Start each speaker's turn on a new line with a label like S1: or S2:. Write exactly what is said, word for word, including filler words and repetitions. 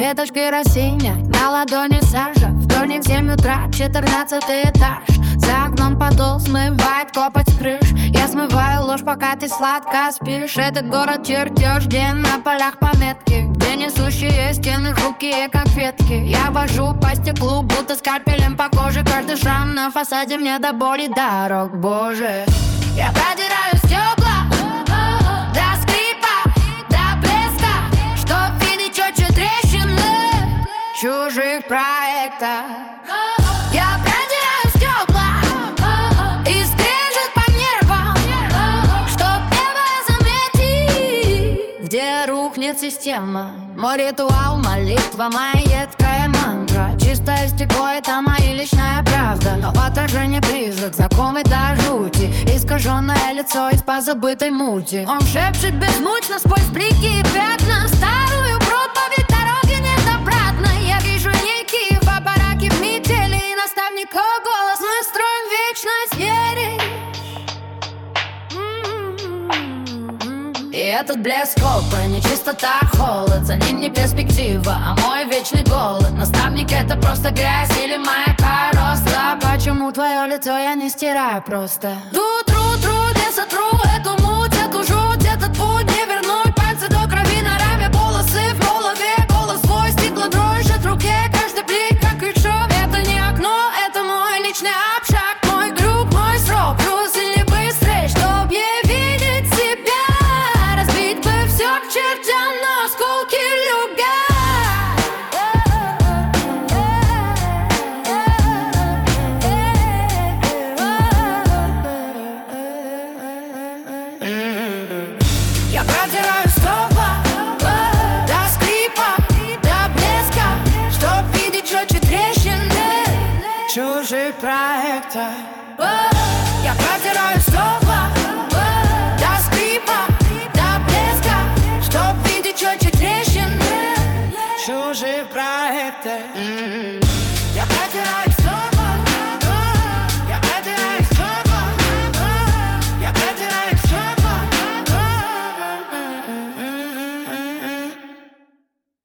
S1: ветошь керосиня, на ладони сажа. Вторник, семь утра, четырнадцатый этаж. За окном подол смывает копоть с крыш. Я смываю ложь, пока ты сладко спишь. Этот город чертеж, где на полях пометки, где несущие стены хрупкие, как ветки. Я вожу по стеклу, будто скальпелем по коже. Каждый шрам на фасаде мне до боли дорог, боже. Я продираю стекла до скрипа, до блеска, чтоб видеть четче трещины чужих проектов. Я продираю стекла и скрежет по нервам, чтоб небо заметить, где рухнет система. Мой ритуал, молитва, моя едкая мантра. Чистое стекло — это моя личная правда, но в отражении призрак, знакомый до жути. Искаженное лицо из позабытой мути. Он шепчет беззвучно сквозь блики и пятна старую проповедь, дороги нет обратно. Я вижу не Киев, а бараки в метели, и наставников голос. Мы строим вечность веры. И этот блеск опы, нечистота, холод. За ним не перспектива, а мой вечный голод. Наставник — это просто грязь или моя короста. Почему твое лицо я не стираю просто? Тут тру, тру, не сотру эту муть, эту жуть, этот путь не вернуть. Пальцы до крови на раме, волосы в голове, голос свой, стекло дрожит в руке. Каждый блик как крючок. Это не окно, это мой личный общак. Мой круг, мой срок, трус или быстрее, чтоб я видеть себя. Разбить бы все к чертям на осколки люга. Я протираю стекла до скрипа, до блеска, чтоб видеть четче трещины чужих проектов.